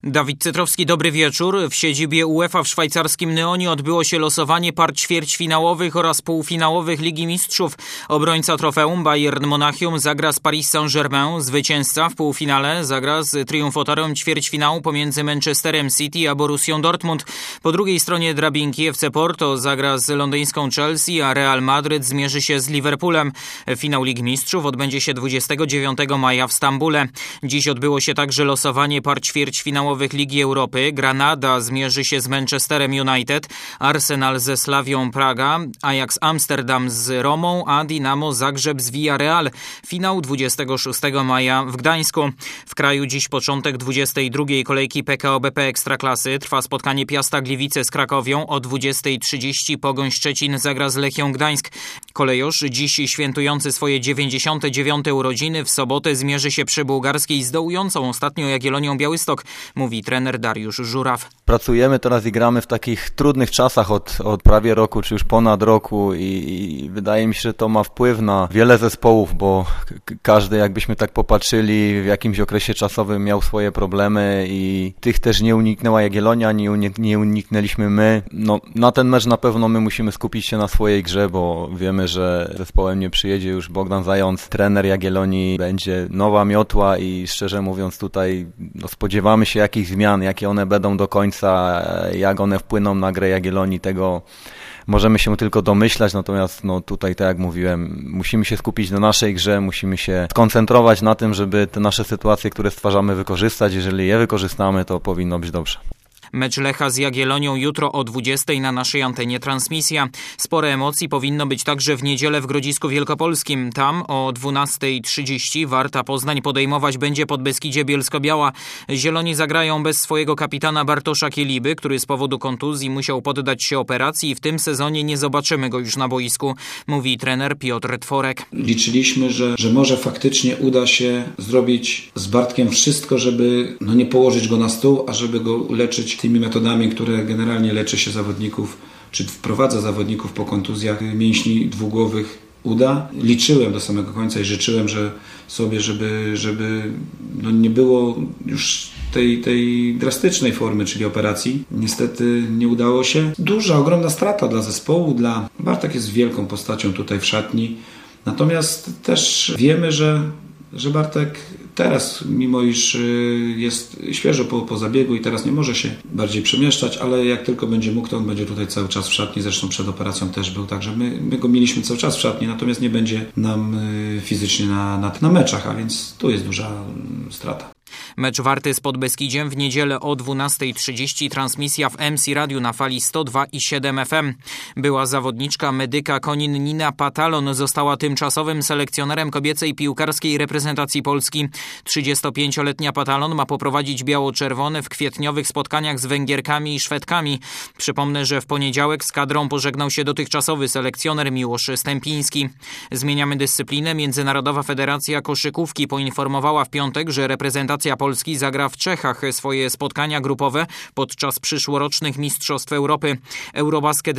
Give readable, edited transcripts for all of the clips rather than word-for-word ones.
Dawid Cytrowski, dobry wieczór. W siedzibie UEFA w szwajcarskim Nyonie odbyło się losowanie par ćwierćfinałowych oraz półfinałowych Ligi Mistrzów. Obrońca trofeum Bayern Monachium zagra z Paris Saint-Germain. Zwycięzca w półfinale zagra z triumfatorem ćwierćfinału pomiędzy Manchesterem City a Borussią Dortmund. Po drugiej stronie drabinki FC Porto zagra z londyńską Chelsea, a Real Madryt zmierzy się z Liverpoolem. Finał Ligi Mistrzów odbędzie się 29 maja w Stambule. Dziś odbyło się także losowanie par ćwierćfinałowych Ligi Europy. Granada zmierzy się z Manchesterem United, Arsenal ze Slawią Praga, Ajax Amsterdam z Romą, a Dinamo Zagrzeb z Villarreal. Finał 26 maja w Gdańsku. W kraju dziś początek 22. kolejki PKO BP Ekstraklasy. Trwa spotkanie Piasta Gliwice z Krakowią. O 20:30 Pogoń Szczecin zagra z Lechią Gdańsk. Kolejorz, dziś świętujący swoje 99. urodziny, w sobotę zmierzy się przy bułgarskiej z dołującą ostatnio Jagiellonią Białystok, mówi trener Dariusz Żuraw. Pracujemy teraz i gramy w takich trudnych czasach od prawie roku, czy już ponad roku i wydaje mi się, że to ma wpływ na wiele zespołów, bo każdy, jakbyśmy tak popatrzyli, w jakimś okresie czasowym miał swoje problemy i tych też nie uniknęła Jagiellonia, nie uniknęliśmy my. No, na ten mecz na pewno my musimy skupić się na swojej grze, bo wiemy, że zespołem nie przyjedzie już Bogdan Zając. Trener Jagiellonii, będzie nowa miotła i szczerze mówiąc tutaj spodziewamy się jakichś zmian, jakie one będą do końca, jak one wpłyną na grę Jagiellonii, tego możemy się tylko domyślać, natomiast tutaj, tak jak mówiłem, musimy się skupić na naszej grze, musimy się skoncentrować na tym, żeby te nasze sytuacje, które stwarzamy, wykorzystać. Jeżeli je wykorzystamy, to powinno być dobrze. Mecz Lecha z Jagiellonią jutro o 20:00 na naszej antenie transmisja. Spore emocji powinno być także w niedzielę w Grodzisku Wielkopolskim. Tam o 12:30 Warta Poznań podejmować będzie Podbeskidzie Bielsko-Biała. Zieloni zagrają bez swojego kapitana Bartosza Kieliby, który z powodu kontuzji musiał poddać się operacji i w tym sezonie nie zobaczymy go już na boisku, mówi trener Piotr Tworek. Liczyliśmy, że może faktycznie uda się zrobić z Bartkiem wszystko, żeby nie położyć go na stół, a żeby go uleczyć tymi metodami, które generalnie leczy się zawodników, czy wprowadza zawodników po kontuzjach mięśni dwugłowych, uda. Liczyłem do samego końca i życzyłem żeby nie było już tej drastycznej formy, czyli operacji. Niestety nie udało się. Ogromna strata dla zespołu. Bartek jest wielką postacią tutaj w szatni. Natomiast też wiemy, że Bartek teraz, mimo iż jest świeżo po zabiegu i teraz nie może się bardziej przemieszczać, ale jak tylko będzie mógł, to on będzie tutaj cały czas w szatni. Zresztą przed operacją też był, także my go mieliśmy cały czas w szatni, natomiast nie będzie nam fizycznie na meczach, a więc tu jest duża strata. Mecz Warty z Podbeskidziem w niedzielę o 12:30. Transmisja w MC Radiu na fali 102,7 FM. Była zawodniczka medyka Konin Nina Patalon została tymczasowym selekcjonerem kobiecej piłkarskiej reprezentacji Polski. 35-letnia Patalon ma poprowadzić biało-czerwone w kwietniowych spotkaniach z Węgierkami i Szwedkami. Przypomnę, że w poniedziałek z kadrą pożegnał się dotychczasowy selekcjoner Miłosz Stępiński. Zmieniamy dyscyplinę. Międzynarodowa Federacja Koszykówki poinformowała w piątek, że reprezentacja Polski zagra w Czechach swoje spotkania grupowe podczas przyszłorocznych Mistrzostw Europy. Eurobasket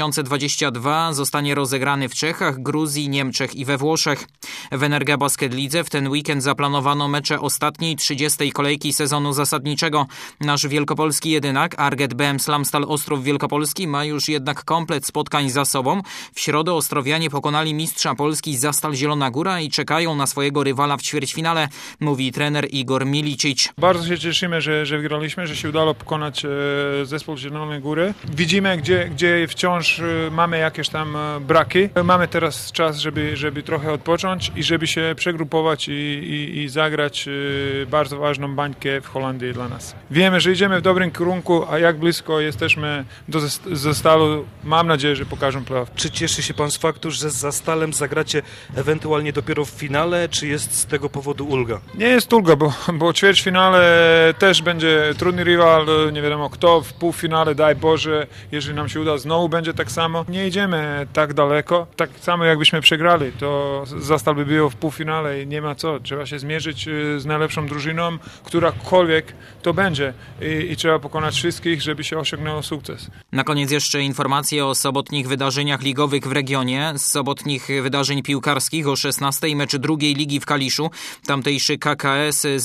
2022 zostanie rozegrany w Czechach, Gruzji, Niemczech i we Włoszech. W Energa Basket Lidze w ten weekend zaplanowano mecze ostatniej 30. kolejki sezonu zasadniczego. Nasz wielkopolski jedynak Arget BM Slamstal Ostrów Wielkopolski ma już jednak komplet spotkań za sobą. W środę Ostrowianie pokonali mistrza Polski Zastal Zielona Góra i czekają na swojego rywala w ćwierćfinale, mówi trener Igor Milicic. Bardzo się cieszymy, że wygraliśmy, że się udało pokonać zespół Zielonej Góry. Widzimy, gdzie wciąż mamy jakieś tam braki. Mamy teraz czas, żeby trochę odpocząć i żeby się przegrupować i zagrać bardzo ważną bańkę w Holandii dla nas. Wiemy, że idziemy w dobrym kierunku, a jak blisko jesteśmy do Zastalu, mam nadzieję, że pokażą playoff. Czy cieszy się pan z faktu, że z Zastalem zagracie ewentualnie dopiero w finale, czy jest z tego powodu ulga? Nie jest ulga, bo ćwierćfinale też będzie trudny rywal, nie wiadomo kto, w półfinale, daj Boże, jeżeli nam się uda, znowu będzie tak samo. Nie idziemy tak daleko, tak samo jakbyśmy przegrali, to Zastal by było w półfinale i nie ma co, trzeba się zmierzyć z najlepszą drużyną, którakolwiek to będzie i trzeba pokonać wszystkich, żeby się osiągnęło sukces. Na koniec jeszcze informacje o sobotnich wydarzeniach ligowych w regionie. Z sobotnich wydarzeń piłkarskich o 16:00 mecz drugiej ligi w Kaliszu. Tamtejszy KKS zmierzy się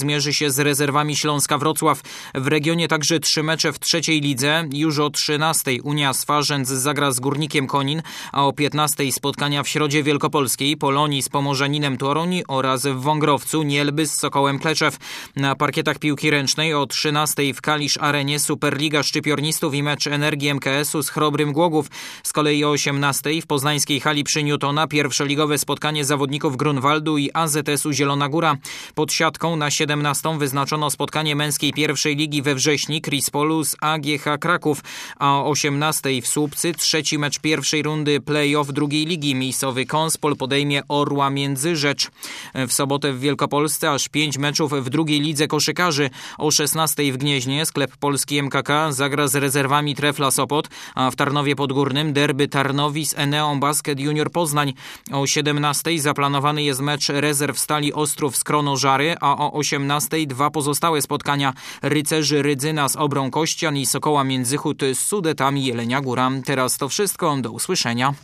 mierzy z rezerwami Śląska Wrocław. W regionie także 3 mecze w trzeciej lidze. Już o 13 Unia Swarzędz zagra z Górnikiem Konin, a o 15 spotkania w Środzie Wielkopolskiej, Polonii z Pomorzaninem Toruń oraz w Wągrowcu Nielby z Sokołem Kleczew. Na parkietach piłki ręcznej o 13 w Kalisz Arenie Superliga Szczypiornistów i mecz Energii MKS-u z Chrobrym Głogów. Z kolei o 18 w poznańskiej hali przy Newtona pierwszoligowe spotkanie zawodników Grunwaldu i AZS-u Zielona Góra. Pod siatką na 17 wyznaczono spotkanie męskiej pierwszej ligi we wrześniu Krispolu z AGH Kraków, a o 18 w Słupcy trzeci mecz pierwszej rundy play-off drugiej ligi. Miejscowy Konspol podejmie Orła Międzyrzecz. W sobotę w Wielkopolsce aż 5 meczów w drugiej lidze koszykarzy. O 16 w Gnieźnie sklep polski MKK zagra z rezerwami Trefla Sopot, a w Tarnowie Podgórnym derby Tarnowi z Eneą Basket Junior Poznań. O 17 zaplanowany jest mecz rezerw Stali Ostrów z Kronożary, a o 18 2 pozostałe spotkania Rycerzy Rydzyna z Obrą Kościan i Sokoła Międzychód z Sudetami Jelenia Góra. Teraz to wszystko. Do usłyszenia.